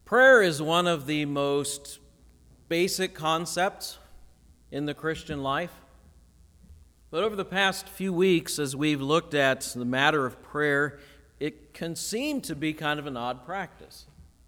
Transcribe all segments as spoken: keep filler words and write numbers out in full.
Prayer is one of the most basic concepts in the Christian life. But over the past few weeks, as we've looked at the matter of prayer, it can seem to be kind of an odd practice.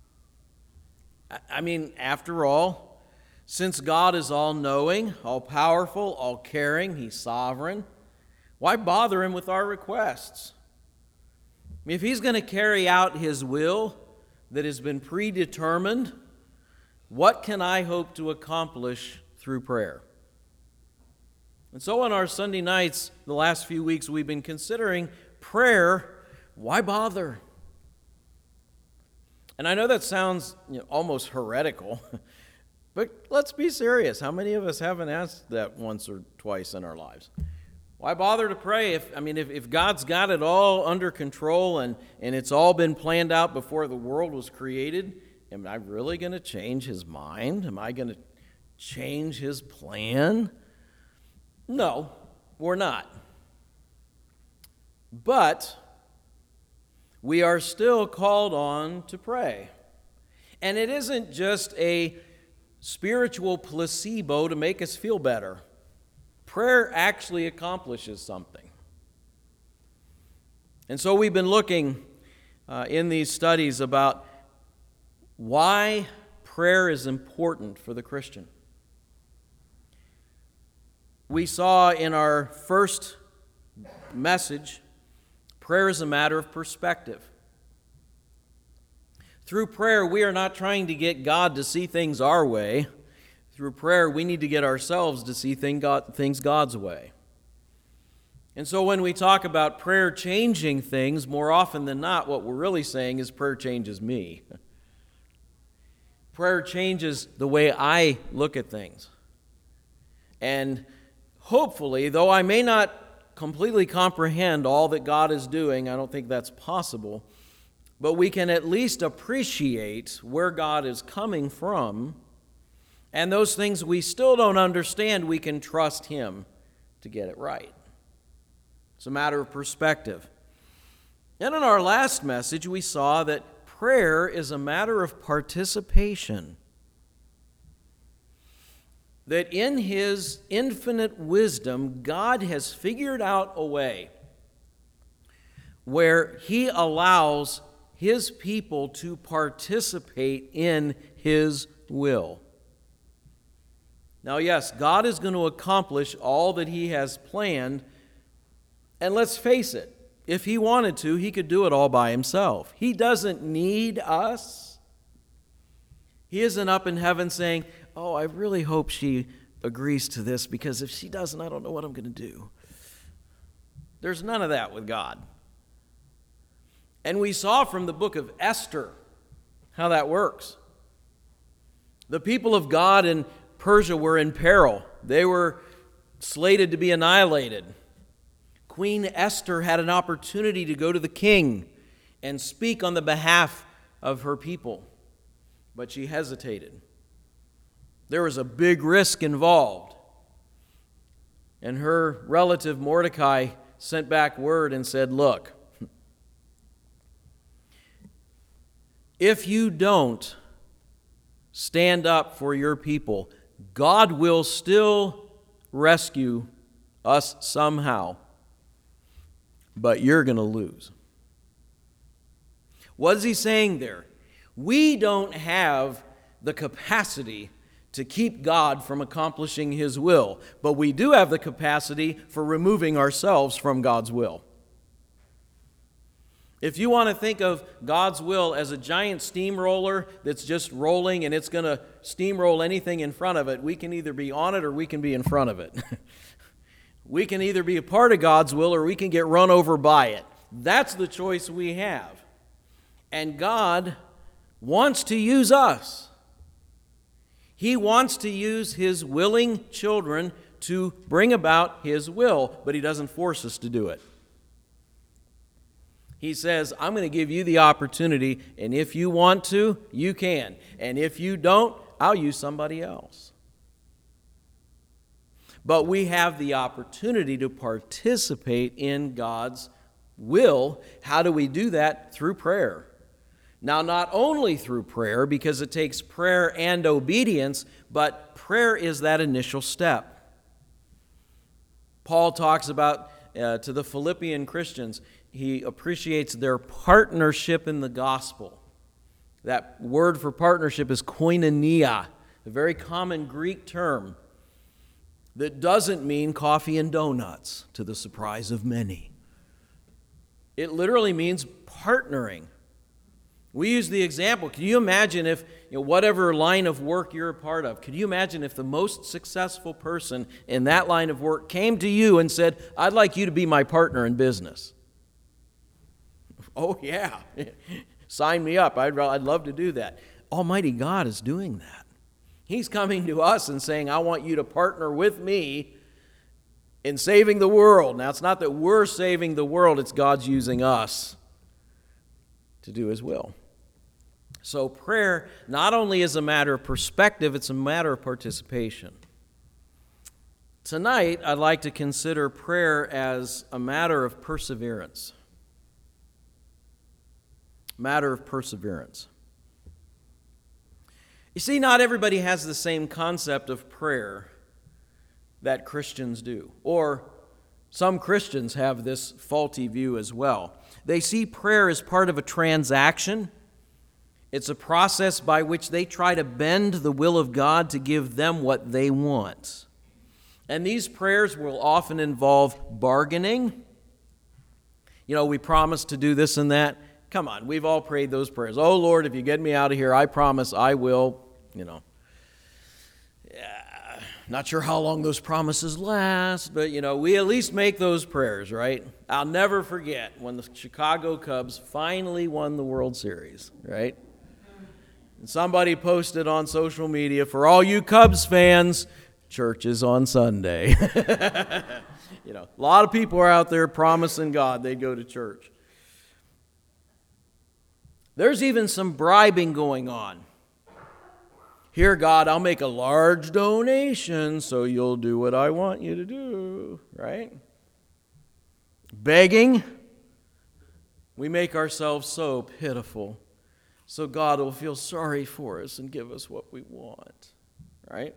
I mean, after all, since God is all-knowing, all-powerful, all-caring, He's sovereign, why bother Him with our requests? I mean, if He's going to carry out His will that has been predetermined, what can I hope to accomplish through prayer? And so on our Sunday nights, the last few weeks, we've been considering prayer. Why bother? And I know that sounds you know, almost heretical, but let's be serious. How many of us haven't asked that once or twice in our lives? Why bother to pray? If I mean, if, if God's got it all under control and, and it's all been planned out before the world was created, am I really going to change His mind? Am I going to change His plan? No, we're not. But we are still called on to pray. And it isn't just a spiritual placebo to make us feel better. Prayer actually accomplishes something. And so we've been looking uh, in these studies about why prayer is important for the Christian. We saw in our first message, prayer is a matter of perspective. Through prayer, we are not trying to get God to see things our way. Through prayer, we need to get ourselves to see things God's way. And so when we talk about prayer changing things, more often than not, what we're really saying is prayer changes me. Prayer changes the way I look at things. And hopefully, though I may not completely comprehend all that God is doing, I don't think that's possible, but we can at least appreciate where God is coming from. And those things we still don't understand, we can trust Him to get it right. It's a matter of perspective. And in our last message, we saw that prayer is a matter of participation. That in His infinite wisdom, God has figured out a way where He allows His people to participate in His will. Now, yes, God is going to accomplish all that He has planned, and let's face it, if He wanted to, He could do it all by Himself. He doesn't need us. He isn't up in heaven saying, oh, I really hope she agrees to this, because if she doesn't, I don't know what I'm going to do. There's none of that with God. And we saw from the book of Esther how that works. The people of God in Persia were in peril. They were slated to be annihilated. Queen Esther had an opportunity to go to the king and speak on the behalf of her people, but she hesitated. There was a big risk involved. And her relative Mordecai sent back word and said, look, if you don't stand up for your people, God will still rescue us somehow, but you're going to lose. What is he saying there? We don't have the capacity to keep God from accomplishing His will, but we do have the capacity for removing ourselves from God's will. If you want to think of God's will as a giant steamroller that's just rolling and it's going to steamroll anything in front of it, we can either be on it or we can be in front of it. We can either be a part of God's will or we can get run over by it. That's the choice we have. And God wants to use us. He wants to use His willing children to bring about His will, but He doesn't force us to do it. He says, I'm going to give you the opportunity, and if you want to, you can. And if you don't, I'll use somebody else. But we have the opportunity to participate in God's will. How do we do that? Through prayer. Now, not only through prayer, because it takes prayer and obedience, but prayer is that initial step. Paul talks about uh, to the Philippian Christians, he appreciates their partnership in the gospel. That word for partnership is koinonia, a very common Greek term that doesn't mean coffee and donuts, to the surprise of many. It literally means partnering. We use the example, can you imagine if, you know, whatever line of work you're a part of, could you imagine if the most successful person in that line of work came to you and said, I'd like you to be my partner in business? Oh, yeah. Sign me up. I'd, I'd love to do that. Almighty God is doing that. He's coming to us and saying, I want you to partner with me in saving the world. Now, it's not that we're saving the world, it's God's using us to do His will. So prayer not only is a matter of perspective, it's a matter of participation. Tonight, I'd like to consider prayer as a matter of perseverance. Matter of perseverance. You see, not everybody has the same concept of prayer that Christians do. Or some Christians have this faulty view as well. They see prayer as part of a transaction. It's a process by which they try to bend the will of God to give them what they want. And these prayers will often involve bargaining. You know, we promise to do this and that. Come on, we've all prayed those prayers. Oh, Lord, if you get me out of here, I promise I will, you know. Yeah, not sure how long those promises last, but, you know, we at least make those prayers, right? I'll never forget when the Chicago Cubs finally won the World Series, right? And somebody posted on social media, for all you Cubs fans, church is on Sunday. You know, a lot of people are out there promising God they'd go to church. There's even some bribing going on. Here, God, I'll make a large donation so you'll do what I want you to do, right? Begging. We make ourselves so pitiful, so God will feel sorry for us and give us what we want, right?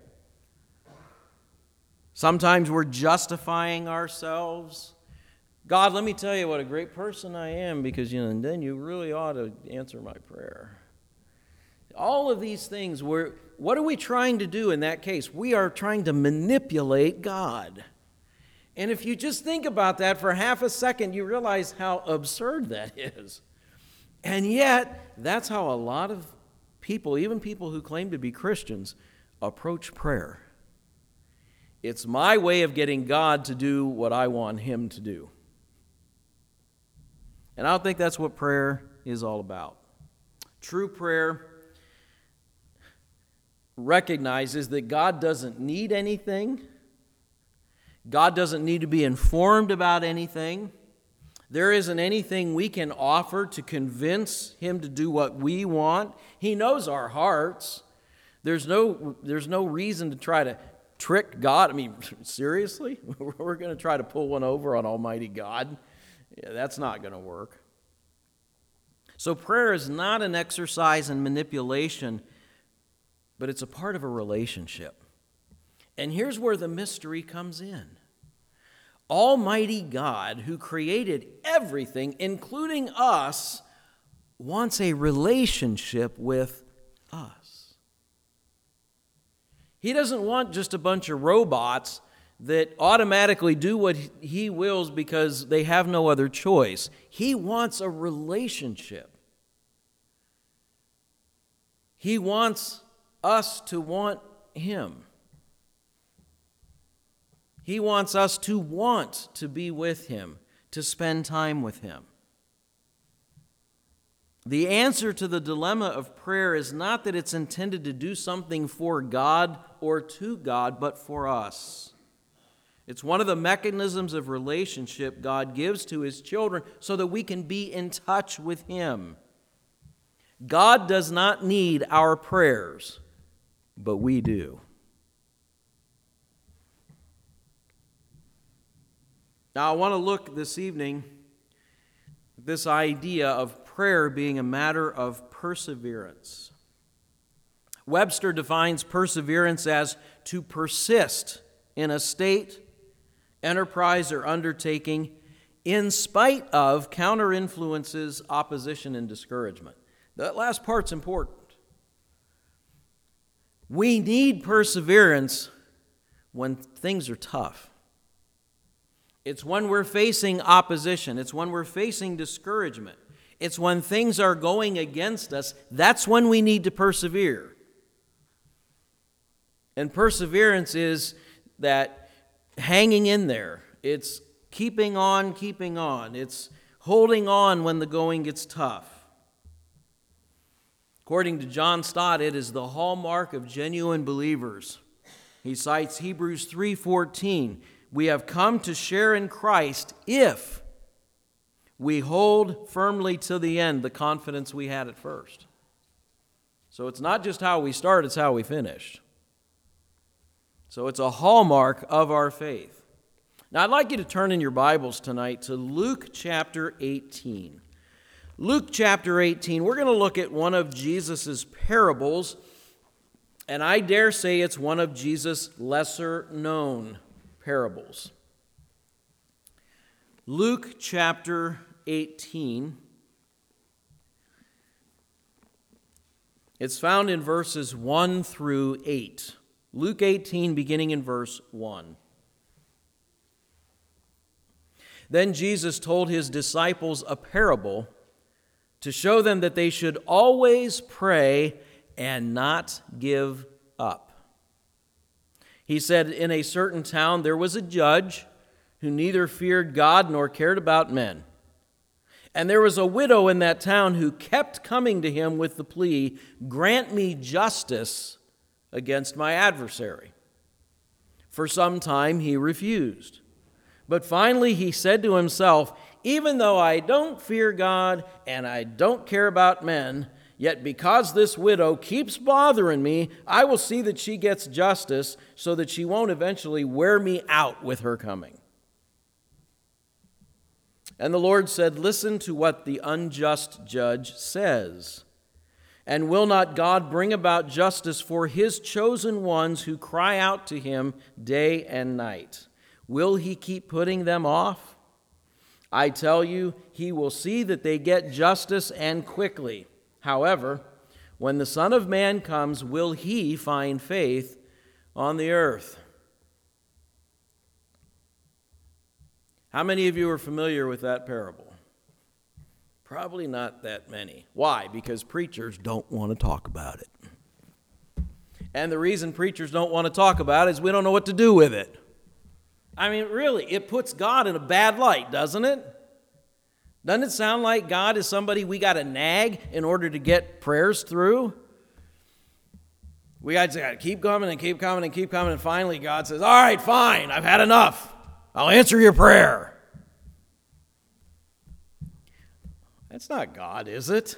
Sometimes we're justifying ourselves. God, let me tell you what a great person I am, because, you know, and then you really ought to answer my prayer. All of these things, we're, what are we trying to do in that case? We are trying to manipulate God. And if you just think about that for half a second, you realize how absurd that is. And yet, that's how a lot of people, even people who claim to be Christians, approach prayer. It's my way of getting God to do what I want Him to do. And I don't think that's what prayer is all about. True prayer recognizes that God doesn't need anything. God doesn't need to be informed about anything. There isn't anything we can offer to convince Him to do what we want. He knows our hearts. There's no, there's no reason to try to trick God. I mean, seriously? We're going to try to pull one over on Almighty God? Yeah, that's not going to work. So prayer is not an exercise in manipulation, but it's a part of a relationship. And here's where the mystery comes in. Almighty God, who created everything, including us, wants a relationship with us. He doesn't want just a bunch of robots that automatically do what He wills because they have no other choice. He wants a relationship. He wants us to want Him. He wants us to want to be with Him, to spend time with Him. The answer to the dilemma of prayer is not that it's intended to do something for God or to God, but for us. It's one of the mechanisms of relationship God gives to His children so that we can be in touch with Him. God does not need our prayers, but we do. Now, I want to look this evening at this idea of prayer being a matter of perseverance. Webster defines perseverance as to persist in a state, enterprise, or undertaking in spite of counter-influences, opposition, and discouragement. That last part's important. We need perseverance when things are tough. It's when we're facing opposition. It's when we're facing discouragement. It's when things are going against us. That's when we need to persevere. And perseverance is that hanging in there. It's keeping on, keeping on. It's holding on when the going gets tough. According to John Stott, it is the hallmark of genuine believers. He cites Hebrews three fourteen. We have come to share in Christ if we hold firmly to the end the confidence we had at first. So it's not just how we start, it's how we finish. So it's a hallmark of our faith. Now I'd like you to turn in your Bibles tonight to Luke chapter eighteen. Luke chapter eighteen, we're going to look at one of Jesus' parables, and I dare say it's one of Jesus' lesser-known parables. Luke chapter eighteen. It's found in verses one through eight. Luke eighteen, beginning in verse one. Then Jesus told his disciples a parable to show them that they should always pray and not give up. He said, in a certain town there was a judge who neither feared God nor cared about men. And there was a widow in that town who kept coming to him with the plea, grant me justice against my adversary. For some time he refused. But finally he said to himself, even though I don't fear God and I don't care about men, yet because this widow keeps bothering me, I will see that she gets justice so that she won't eventually wear me out with her coming. And the Lord said, listen to what the unjust judge says. And will not God bring about justice for his chosen ones who cry out to him day and night? Will he keep putting them off? I tell you, he will see that they get justice and quickly. However, when the Son of Man comes, will he find faith on the earth? How many of you are familiar with that parable? Probably not that many. Why? Because preachers don't want to talk about it. And the reason preachers don't want to talk about it is we don't know what to do with it. I mean, really, it puts God in a bad light, doesn't it? Doesn't it sound like God is somebody we got to nag in order to get prayers through? We got to keep coming and keep coming and keep coming, and finally God says, all right, fine, I've had enough. I'll answer your prayer. That's not God, is it?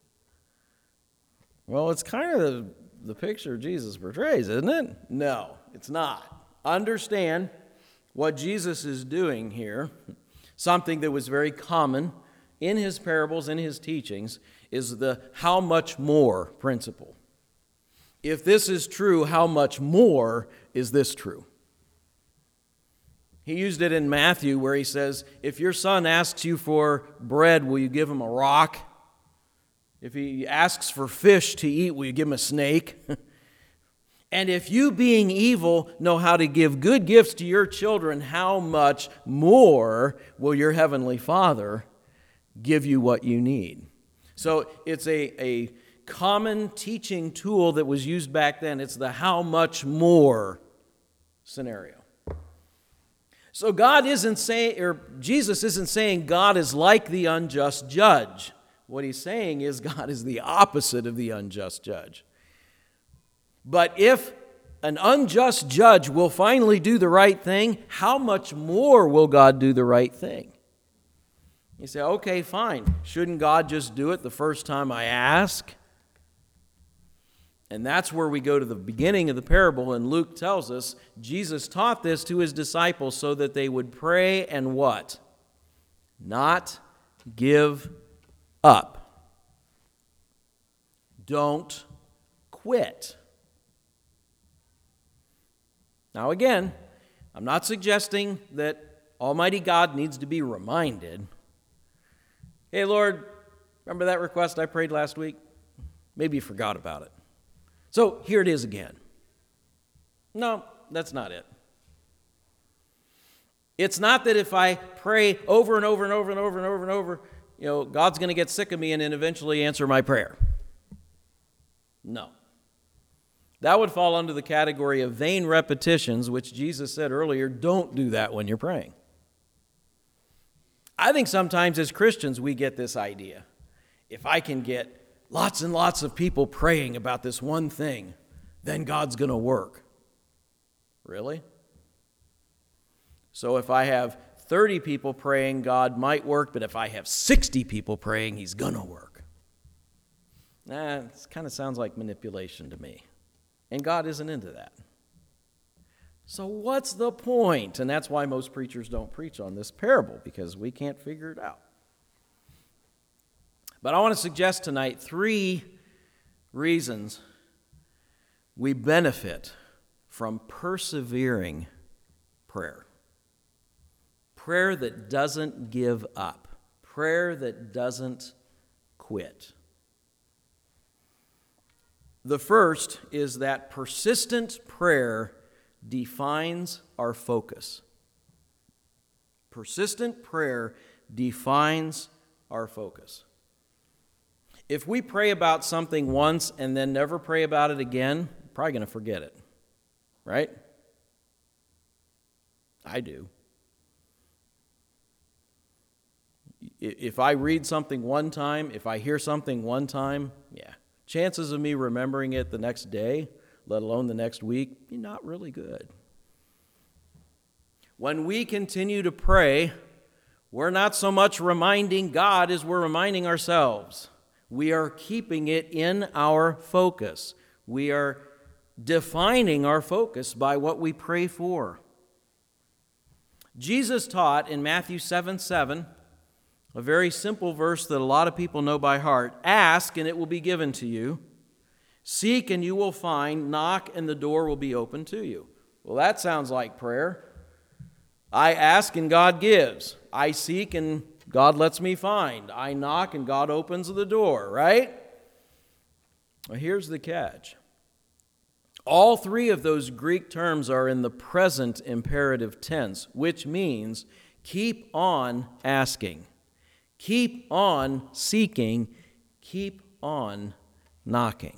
Well, it's kind of the, the picture Jesus portrays, isn't it? No, it's not. Understand what Jesus is doing here, something that was very common in his parables, in his teachings, is the how much more principle. If this is true, how much more is this true? He used it in Matthew where he says, if your son asks you for bread, will you give him a rock? If he asks for fish to eat, will you give him a snake? And if you, being evil, know how to give good gifts to your children, how much more will your heavenly Father give you what you need? So it's a, a common teaching tool that was used back then. It's the how much more scenario. So God isn't saying, or Jesus isn't saying God is like the unjust judge. What he's saying is God is the opposite of the unjust judge. But if an unjust judge will finally do the right thing, how much more will God do the right thing? You say, okay, fine. Shouldn't God just do it the first time I ask? And that's where we go to the beginning of the parable, and Luke tells us Jesus taught this to his disciples so that they would pray and what? Not give up. Don't quit. Now again, I'm not suggesting that Almighty God needs to be reminded. Hey, Lord, remember that request I prayed last week? Maybe you forgot about it. So here it is again. No, that's not it. It's not that if I pray over and over and over and over and over and over, you know, God's going to get sick of me and then eventually answer my prayer. No. That would fall under the category of vain repetitions, which Jesus said earlier, don't do that when you're praying. I think sometimes as Christians we get this idea. If I can get lots and lots of people praying about this one thing, then God's going to work. Really? So if I have thirty people praying, God might work, but if I have sixty people praying, He's going to work. Nah, it kind of sounds like manipulation to me. And God isn't into that. So what's the point? And that's why most preachers don't preach on this parable, because we can't figure it out. But I want to suggest tonight three reasons we benefit from persevering prayer. Prayer that doesn't give up. Prayer that doesn't quit. The first is that persistent prayer defines our focus. Persistent prayer defines our focus. If we pray about something once and then never pray about it again, we're probably going to forget it. Right? I do. If I read something one time, if I hear something one time, yeah. Chances of me remembering it the next day, let alone the next week, not really good. When we continue to pray, we're not so much reminding God as we're reminding ourselves. We are keeping it in our focus. We are defining our focus by what we pray for. Jesus taught in Matthew seven seven, a very simple verse that a lot of people know by heart. Ask and it will be given to you. Seek and you will find. Knock and the door will be open to you. Well, that sounds like prayer. I ask and God gives. I seek and God lets me find. I knock and God opens the door, right? Well, here's the catch. All three of those Greek terms are in the present imperative tense, which means keep on asking. Keep on seeking, keep on knocking.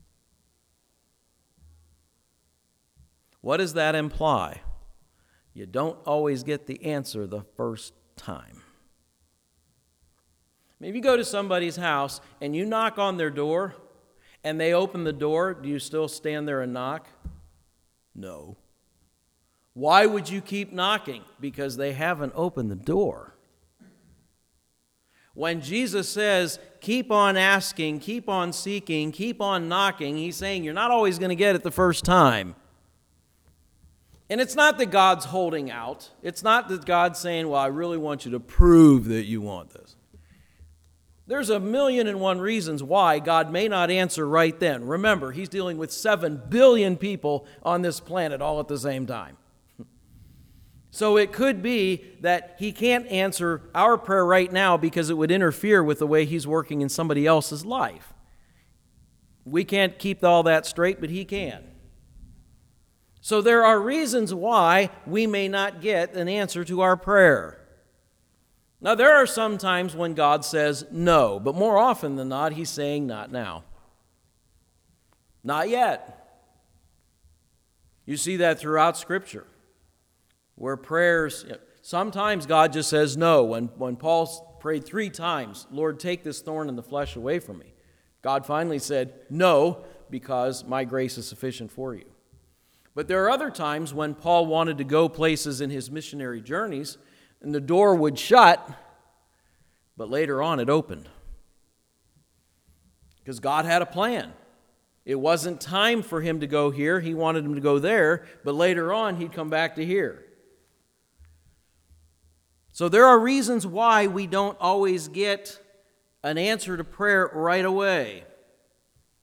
What does that imply? You don't always get the answer the first time. I mean, if you go to somebody's house and you knock on their door and they open the door, do you still stand there and knock? No. Why would you keep knocking? Because they haven't opened the door. When Jesus says, keep on asking, keep on seeking, keep on knocking, He's saying you're not always going to get it the first time. And it's not that God's holding out. It's not that God's saying, well, I really want you to prove that you want this. There's a million and one reasons why God may not answer right then. Remember, He's dealing with seven billion people on this planet all at the same time. So it could be that He can't answer our prayer right now because it would interfere with the way He's working in somebody else's life. We can't keep all that straight, but He can. So there are reasons why we may not get an answer to our prayer. Now, there are some times when God says no, but more often than not, He's saying not now. Not yet. You see that throughout Scripture. Where prayers, sometimes God just says no. When, when Paul prayed three times, Lord, take this thorn in the flesh away from me. God finally said no, because my grace is sufficient for you. But there are other times when Paul wanted to go places in his missionary journeys, and the door would shut, but later on it opened. Because God had a plan. It wasn't time for him to go here. He wanted him to go there, but later on he'd come back to here. So there are reasons why we don't always get an answer to prayer right away.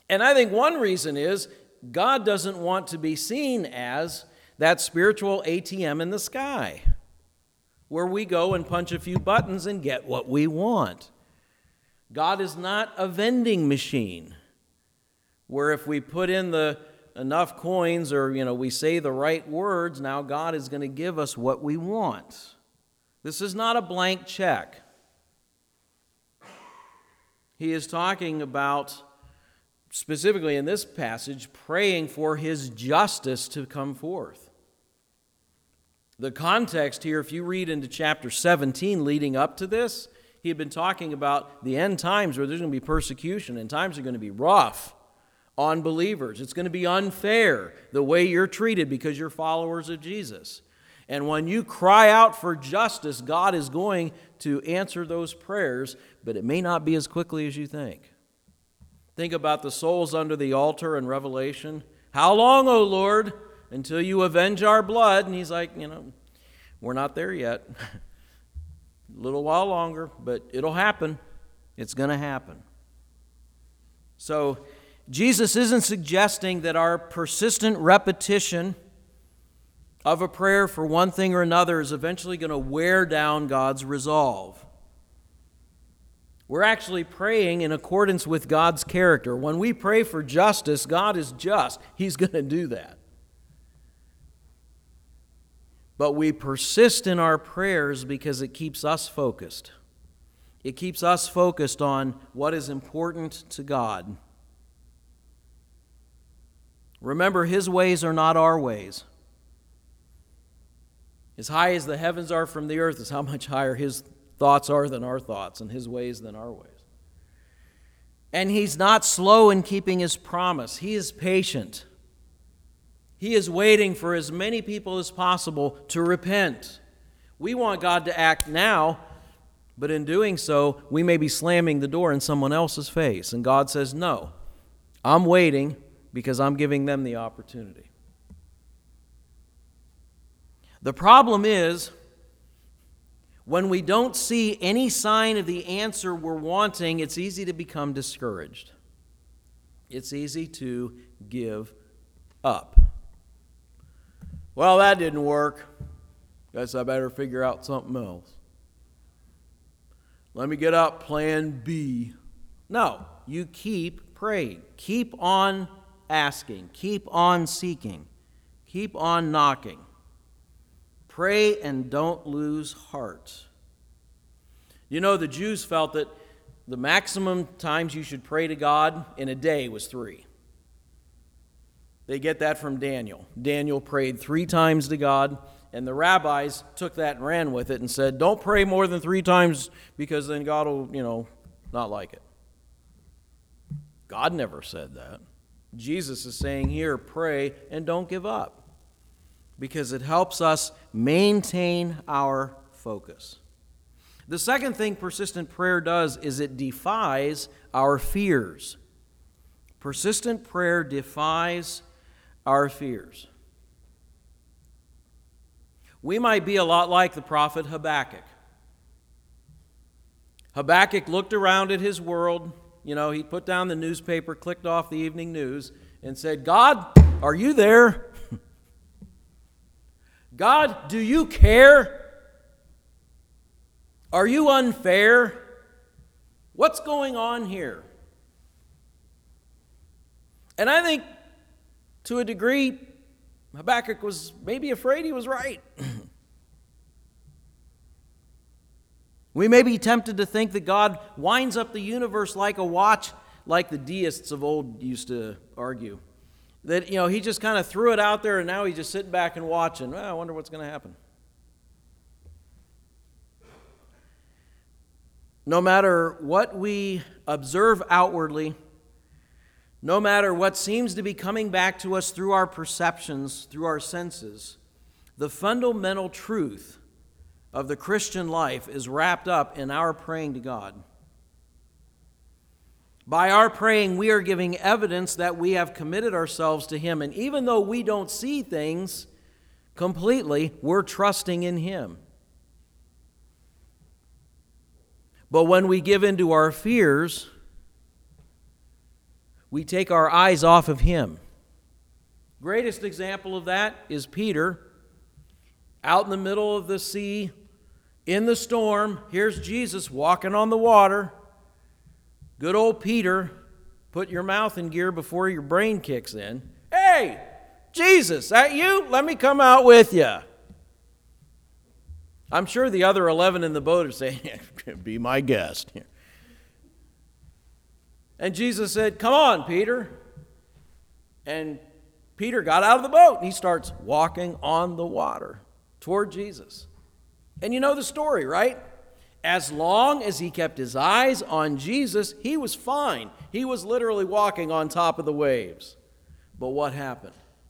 And I think one reason is God doesn't want to be seen as that spiritual A T M in the sky, where we go and punch a few buttons and get what we want. God is not a vending machine, where if we put in the enough coins or, you know, we say the right words, now God is going to give us what we want. This is not a blank check. He is talking about, specifically in this passage, praying for his justice to come forth. The context here, if you read into chapter seventeen leading up to this, he had been talking about the end times where there's going to be persecution and times are going to be rough on believers. It's going to be unfair the way you're treated because you're followers of Jesus. And when you cry out for justice, God is going to answer those prayers, but it may not be as quickly as you think. Think about the souls under the altar in Revelation. How long, O Lord, until you avenge our blood? And he's like, you know, we're not there yet. A little while longer, but it'll happen. It's going to happen. So Jesus isn't suggesting that our persistent repetition of a prayer for one thing or another is eventually going to wear down God's resolve. We're actually praying in accordance with God's character. When we pray for justice, God is just. He's going to do that. But we persist in our prayers because it keeps us focused. It keeps us focused on what is important to God. Remember, His ways are not our ways. As high as the heavens are from the earth is how much higher His thoughts are than our thoughts, and His ways than our ways. And He's not slow in keeping His promise. He is patient. He is waiting for as many people as possible to repent. We want God to act now, but in doing so, we may be slamming the door in someone else's face. And God says, no, I'm waiting because I'm giving them the opportunity. The problem is, when we don't see any sign of the answer we're wanting, it's easy to become discouraged. It's easy to give up. Well, that didn't work. Guess I better figure out something else. Let me get up plan B. No, you keep praying. Keep on asking. Keep on seeking. Keep on knocking. Pray and don't lose heart. You know, the Jews felt that the maximum times you should pray to God in a day was three. They get that from Daniel. Daniel prayed three times to God, and the rabbis took that and ran with it and said, don't pray more than three times because then God will, you know, not like it. God never said that. Jesus is saying here, pray and don't give up, because it helps us maintain our focus. The second thing persistent prayer does is it defies our fears. Persistent prayer defies our fears. We might be a lot like the prophet Habakkuk. Habakkuk looked around at his world. You know, he put down the newspaper, clicked off the evening news, and said, God, are you there? God, do you care? Are you unfair? What's going on here? And I think, to a degree, Habakkuk was maybe afraid he was right. We may be tempted to think that God winds up the universe like a watch, like the deists of old used to argue. That, you know, he just kind of threw it out there and now he's just sitting back and watching. Well, I wonder what's going to happen. No matter what we observe outwardly, no matter what seems to be coming back to us through our perceptions, through our senses, the fundamental truth of the Christian life is wrapped up in our praying to God. By our praying, we are giving evidence that we have committed ourselves to Him. And even though we don't see things completely, we're trusting in Him. But when we give in to our fears, we take our eyes off of Him. Greatest example of that is Peter, out in the middle of the sea, in the storm. Here's Jesus walking on the water. Good old Peter, put your mouth in gear before your brain kicks in. Hey, Jesus, that you? Let me come out with you. I'm sure the other eleven in the boat are saying, be my guest. And Jesus said, come on, Peter. And Peter got out of the boat and he starts walking on the water toward Jesus. And you know the story, right? As long as he kept his eyes on Jesus, he was fine. He was literally walking on top of the waves. But what happened?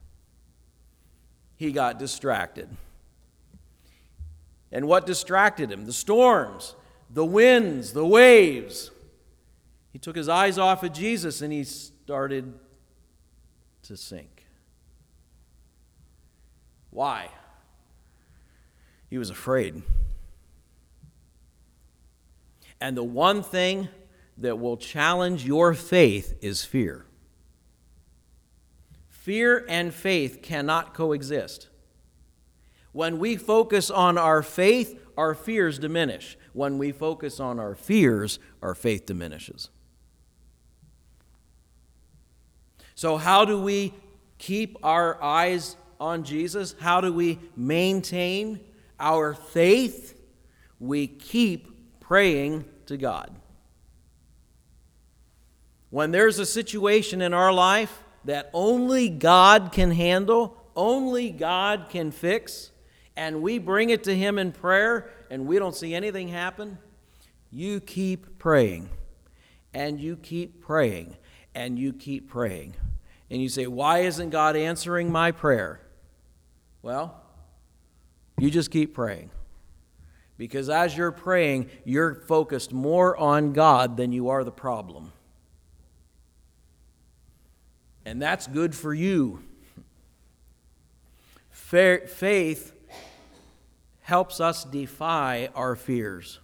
He got distracted. And what distracted him? The storms, the winds, the waves. He took his eyes off of Jesus and he started to sink. Why? He was afraid. And the one thing that will challenge your faith is fear. Fear and faith cannot coexist. When we focus on our faith, our fears diminish. When we focus on our fears, our faith diminishes. So how do we keep our eyes on Jesus? How do we maintain our faith? We keep praying to God. When there's a situation in our life that only God can handle, only God can fix, and we bring it to Him in prayer and we don't see anything happen, you keep praying, and you keep praying, and you keep praying. And you say, why isn't God answering my prayer? Well, you just keep praying. Because as you're praying, you're focused more on God than you are the problem. And that's good for you. Faith helps us defy our fears.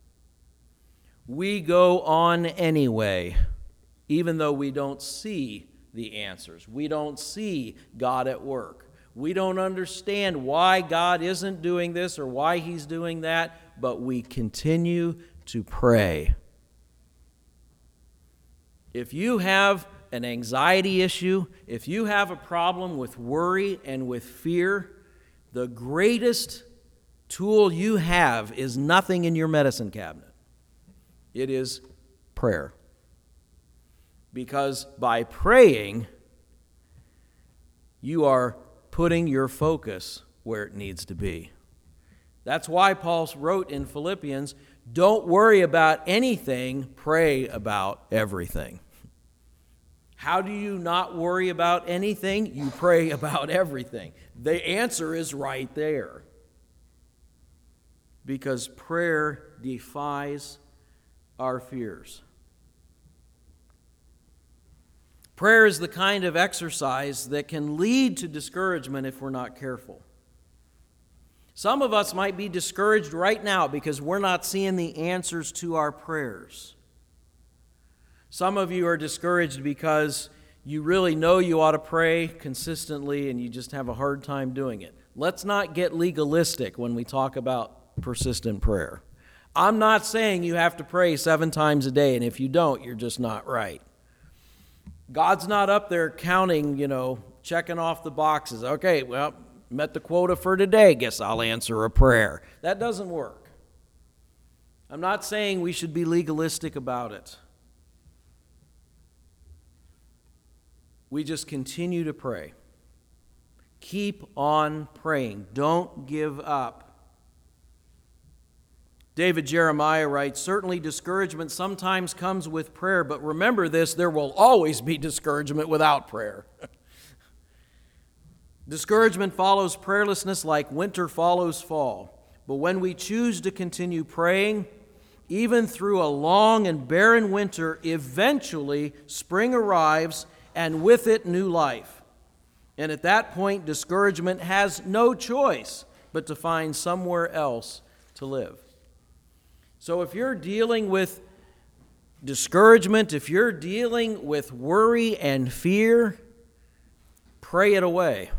We go on anyway, even though we don't see the answers. We don't see God at work. We don't understand why God isn't doing this or why He's doing that, but we continue to pray. If you have an anxiety issue, if you have a problem with worry and with fear, the greatest tool you have is nothing in your medicine cabinet. It is prayer. Because by praying, you are putting your focus where it needs to be. That's why Paul wrote in Philippians, don't worry about anything, pray about everything. How do you not worry about anything? You pray about everything. The answer is right there. Because prayer defies our fears. Prayer is the kind of exercise that can lead to discouragement if we're not careful. Some of us might be discouraged right now because we're not seeing the answers to our prayers. Some of you are discouraged because you really know you ought to pray consistently and you just have a hard time doing it. Let's not get legalistic when we talk about persistent prayer. I'm not saying you have to pray seven times a day, and if you don't, you're just not right. God's not up there counting, you know, checking off the boxes. Okay, well, met the quota for today. Guess I'll answer a prayer. That doesn't work. I'm not saying we should be legalistic about it. We just continue to pray. Keep on praying. Don't give up. David Jeremiah writes, certainly discouragement sometimes comes with prayer, but remember this, there will always be discouragement without prayer. Discouragement follows prayerlessness like winter follows fall. But when we choose to continue praying, even through a long and barren winter, eventually spring arrives, and with it new life. And at that point, discouragement has no choice but to find somewhere else to live. So if you're dealing with discouragement, if you're dealing with worry and fear, pray it away.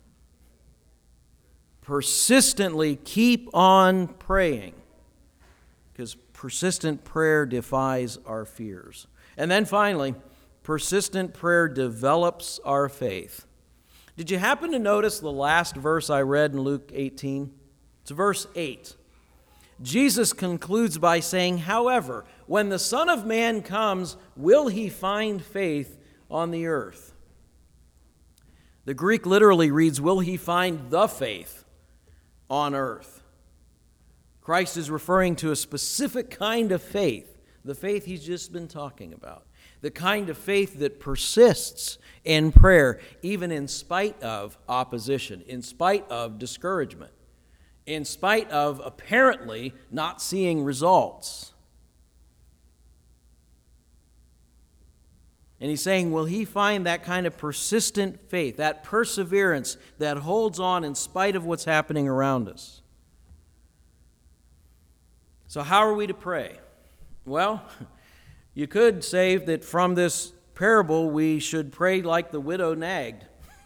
Persistently keep on praying, because persistent prayer defies our fears. And then finally, persistent prayer develops our faith. Did you happen to notice the last verse I read in Luke eighteen? It's verse eight. Jesus concludes by saying, however, when the Son of Man comes, will he find faith on the earth? The Greek literally reads, will he find the faith on earth? Christ is referring to a specific kind of faith, the faith he's just been talking about, the kind of faith that persists in prayer, even in spite of opposition, in spite of discouragement, in spite of apparently not seeing results. And he's saying, will he find that kind of persistent faith, that perseverance that holds on in spite of what's happening around us? So how are we to pray? Well, you could say that from this parable we should pray like the widow nagged.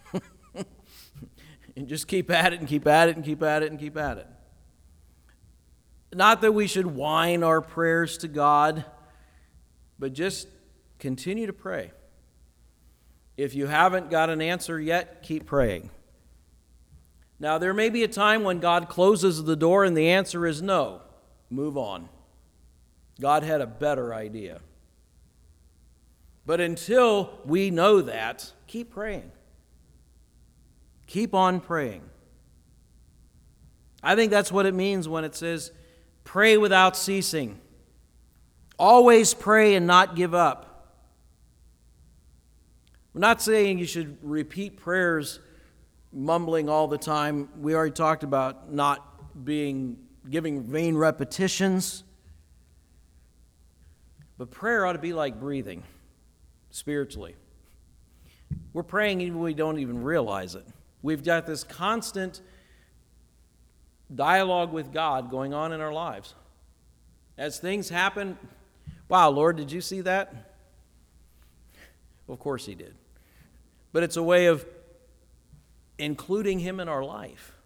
And just keep at it and keep at it and keep at it and keep at it. Not that we should whine our prayers to God, but just continue to pray. If you haven't got an answer yet, keep praying. Now, there may be a time when God closes the door and the answer is no. Move on. God had a better idea. But until we know that, keep praying. Keep on praying. I think that's what it means when it says, pray without ceasing. Always pray and not give up. We're not saying you should repeat prayers mumbling all the time. We already talked about not being giving vain repetitions. But prayer ought to be like breathing spiritually. We're praying even when we don't even realize it. We've got this constant dialogue with God going on in our lives. As things happen, wow, Lord, did you see that? Well, of course he did. But it's a way of including him in our life.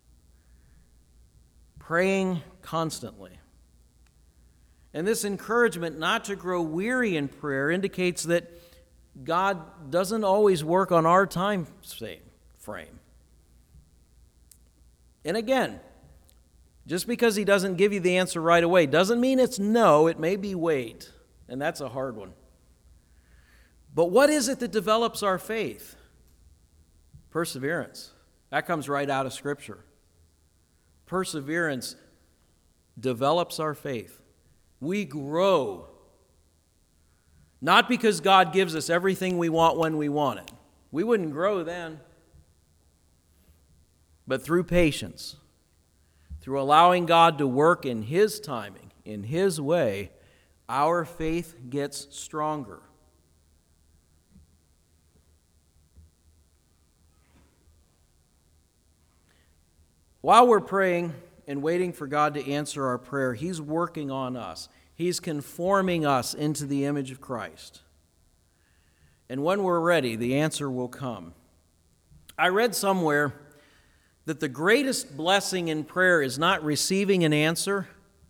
Praying constantly. And this encouragement not to grow weary in prayer indicates that God doesn't always work on our time frame. And again, just because he doesn't give you the answer right away doesn't mean it's no. It may be wait, and that's a hard one. But what is it that develops our faith? Perseverance. That comes right out of Scripture. Perseverance develops our faith. We grow. Not because God gives us everything we want when we want it. We wouldn't grow then. But through patience, through allowing God to work in His timing, in His way, our faith gets stronger. While we're praying and waiting for God to answer our prayer, He's working on us. He's conforming us into the image of Christ. And when we're ready, the answer will come. I read somewhere that the greatest blessing in prayer is not receiving an answer,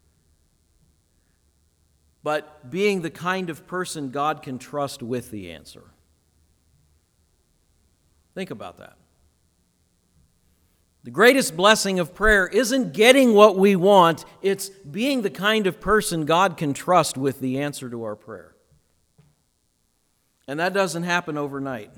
but being the kind of person God can trust with the answer. Think about that. The greatest blessing of prayer isn't getting what we want, it's being the kind of person God can trust with the answer to our prayer. And that doesn't happen overnight.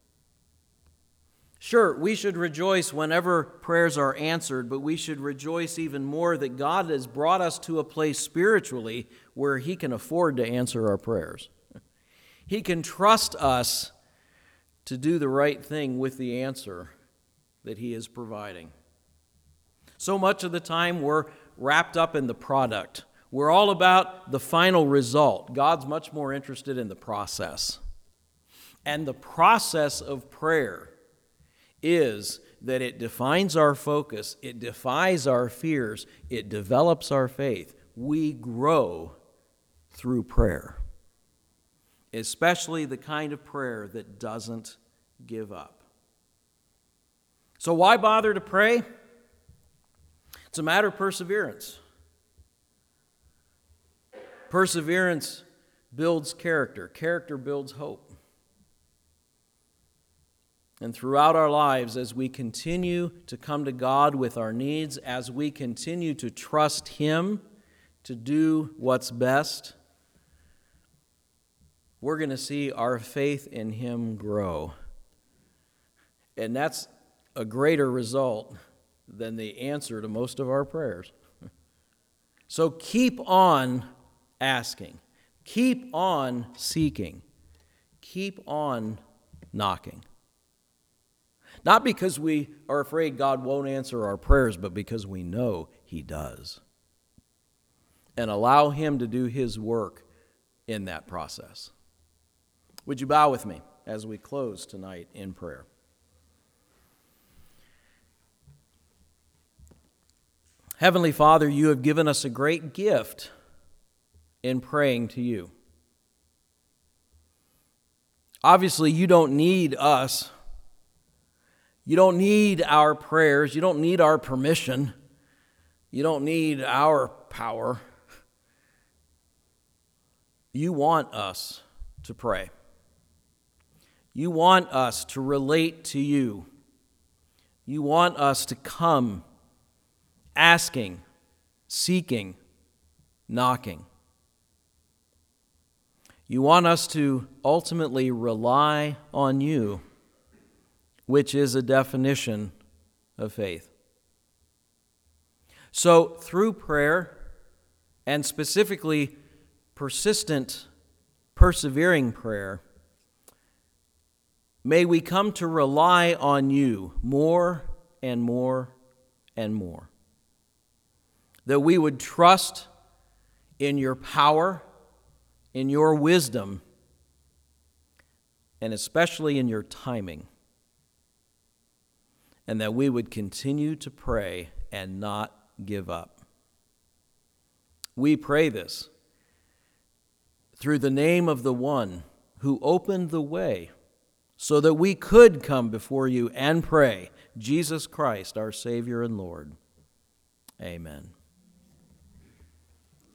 Sure, we should rejoice whenever prayers are answered, but we should rejoice even more that God has brought us to a place spiritually where He can afford to answer our prayers. He can trust us to do the right thing with the answer that He is providing. So much of the time we're wrapped up in the product. We're all about the final result. God's much more interested in the process. And the process of prayer is that it defines our focus, it defies our fears, it develops our faith. We grow through prayer. especially the kind of prayer that doesn't give up. So why bother to pray? It's a matter of perseverance. Perseverance builds character. Character builds hope. And throughout our lives, as we continue to come to God with our needs, as we continue to trust Him to do what's best, we're going to see our faith in Him grow. And that's a greater result than the answer to most of our prayers. So keep on asking. Keep on seeking. Keep on knocking. Not because we are afraid God won't answer our prayers, but because we know He does. And allow Him to do His work in that process. Would you bow with me as we close tonight in prayer? Heavenly Father, You have given us a great gift in praying to You. Obviously, You don't need us. You don't need our prayers. You don't need our permission. You don't need our power. You want us to pray. You want us to relate to You. You want us to come asking, seeking, knocking. You want us to ultimately rely on You, which is a definition of faith. So through prayer, and specifically persistent, persevering prayer, may we come to rely on You more and more and more. That we would trust in Your power, in Your wisdom, and especially in Your timing. And that we would continue to pray and not give up. We pray this through the name of the one who opened the way so that we could come before You and pray, Jesus Christ, our Savior and Lord. Amen.